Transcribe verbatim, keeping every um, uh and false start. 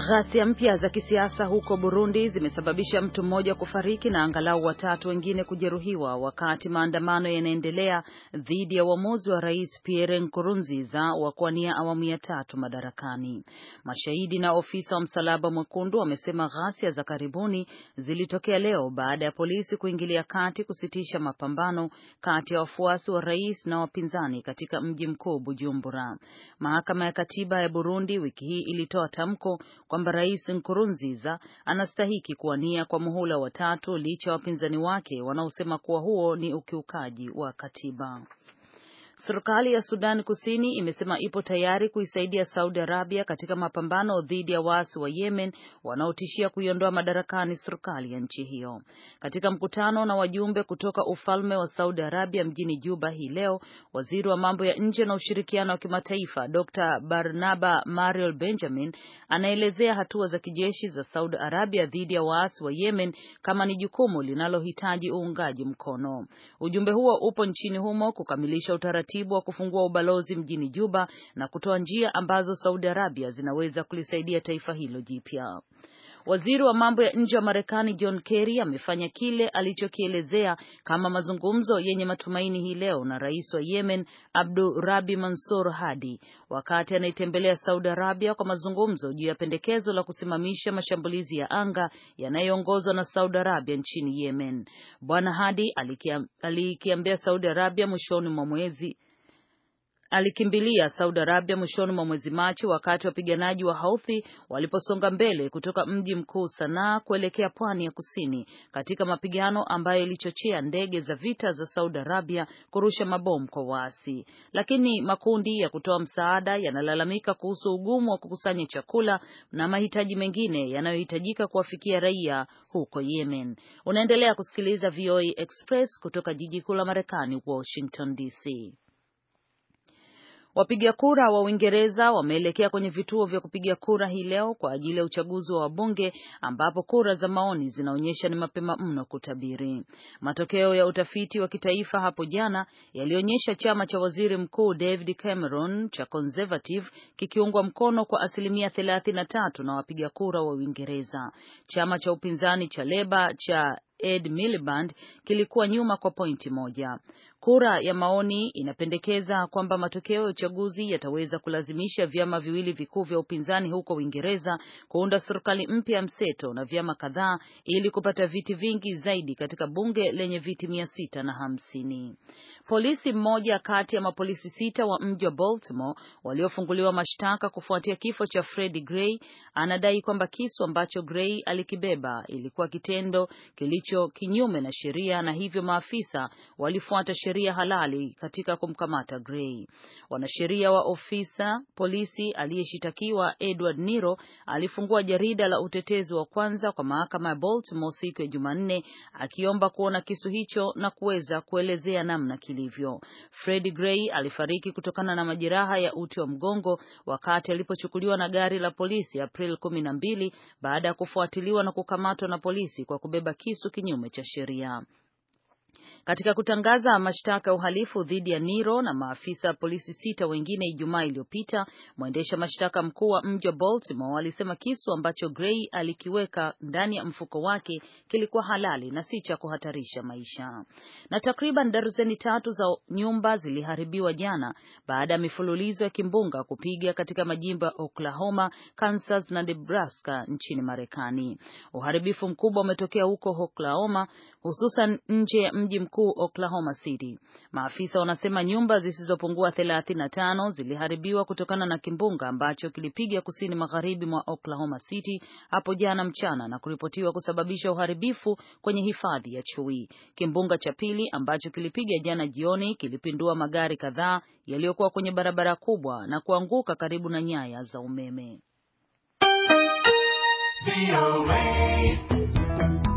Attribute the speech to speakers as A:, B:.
A: Ghasia mpya za kisiasa huko Burundi zimesababisha mtu mmoja kufariki na angalau watatu wengine kujeruhiwa wakati maandamano yanaendelea dhidi ya uamuzi wa Rais Pierre Nkurunziza wa kuwania awamu ya tatu madarakani. Mashahidi na ofisa wa Msalaba Mwekundu wamesema ghasia za karibuni zilitokea leo baada ya polisi kuingilia kati kusitisha mapambano kati ya wafuasi wa rais na wapinzani katika mji mkuu Bujumbura. Mahakama ya Katiba ya Burundi wiki hii ilitoa tamko kwamba Rais Nkurunziza anastahiki kuwania kwa muhula wa tatu licha ya wapinzani wake wanaosema kuwa huo ni ukiukaji wa katiba. Serikali ya Sudan Kusini imesema ipo tayari kuisaidia Saudi Arabia katika mapambano dhidi ya waasi wa Yemen wanaotishia kuiondoa madarakani serikali ya nchi hiyo. Katika mkutano na wajumbe kutoka ufalme wa Saudi Arabia mjini Juba hii leo, waziri wa mambo ya nje na ushirikiano wa kimataifa Doctor Barnaba Mariel Benjamin anaelezea hatua za kijeshi za Saudi Arabia dhidi ya waasi wa Yemen kama ni jukumu linalohitaji uungaji mkono. Ujumbe huo upo nchini humo kukamilisha utaratibu wa kufungua ubalozi mjini Juba na kutoa njia ambazo Saudi Arabia zinaweza kulisaidia taifa hilo jipya. Waziri wa mambo ya nje wa Marekani John Kerry amefanya kile alichokielezea kama mazungumzo yenye matumaini hii leo na rais wa Yemen Abdu Rabi Mansur Hadi wakati anaitembelea Saudi Arabia kwa mazungumzo juu ya pendekezo la kusimamisha mashambulizi ya anga yanayoongozwa na Saudi Arabia nchini Yemen. Bwana Hadi alikiambia Saudi Arabia mwishoni mwa mwezi Alikimbilia Saudi Arabia mwishoni mwa mwezi Machi wakati wapiganaji wa Houthi waliposonga mbele kutoka mji mkuu Sanaa kuelekea pwani ya kusini katika mapigano ambayo ilichochea ndege za vita za Saudi Arabia kurusha mabomu kwa waasi. Lakini makundi ya kutoa msaada yanalalamika kuhusu ugumu wa kukusanya chakula na mahitaji mengine yanayohitajika kuwafikia raia huko Yemen. Unaendelea kusikiliza V O A Express kutoka jiji kuu la Marekani, Washington D C. Wapiga kura wa Uingereza wameelekea kwenye vituo vya kupiga kura hii leo kwa ajili ya uchaguzi wa wabunge ambapo kura za maoni zinaonyesha ni mapema mno kutabiri. Matokeo ya utafiti wa kitaifa hapo jana yalionyesha chama cha Waziri Mkuu David Cameron cha Conservative kikiungwa mkono kwa asilimia thelathini na tatu na wapiga kura wa Uingereza. Chama cha upinzani cha Labour cha Ed Miliband kilikuwa nyuma kwa pointi moja. Kura ya maoni inapendekeza kwamba matokeo ya uchaguzi yataweza kulazimisha vyama viwili vikuu vya upinzani huko Uingereza kuunda serikali mpya mseto na vyama kadhaa ili kupata viti vingi zaidi katika bunge lenye viti mia sita na hamsini. Polisi mmoja kati ya mapolisi sita wa mji wa Baltimore waliofunguliwa mashtaka kufuatia kifo cha Freddie Gray anadai kwamba kisu ambacho Gray alikibeba ilikuwa kitendo kilicho kinyume na sheria na hivyo maafisa walifuata sheria halali katika kumkamata Gray. Wanasheria wa ofisa polisi aliyeshitakiwa Edward Niro alifungua jarida la utetezi wa kwanza kwa mahakama ya Baltimore siku ya Jumanne akiomba kuona kisu hicho na kuweza kuelezea namna kilivyo. Freddie Gray alifariki kutokana na majeraha ya uti wa mgongo wakati alipochukuliwa na gari la polisi April kumi na mbili baada ya kufuatiliwa na kukamatwa na polisi kwa kubeba kisu kinyume cha sheria. Katika kutangaza mashtaka ya uhalifu dhidi ya Niro na maafisa polisi sita wengine Ijumaa iliyopita, mwendesha mashtaka mkuu wa mji wa Baltimore alisema kisu ambacho Gray alikiweka ndani ya mfuko wake kilikuwa halali na si cha kuhatarisha maisha. Na takriban darzeni tatu za nyumba ziliharibiwa jana baada ya mifululizo ya kimbunga kupiga katika majimbo ya Oklahoma, Kansas na Nebraska nchini Marekani. Uharibifu mkubwa umetokea huko Oklahoma, hususan nje ya mji mkuu Oklahoma City. Maafisa wanasema nyumba zisizopungua thelathini na tano ziliharibiwa kutokana na kimbunga ambacho kilipiga kusini magharibi mwa Oklahoma City hapo jana mchana na kuripotiwa kusababisha uharibifu kwenye hifadhi ya chui. Kimbunga cha pili ambacho kilipiga jana jioni kilipindua magari kadhaa yaliyokuwa kwenye barabara kubwa na kuanguka karibu na nyaya za umeme. V O A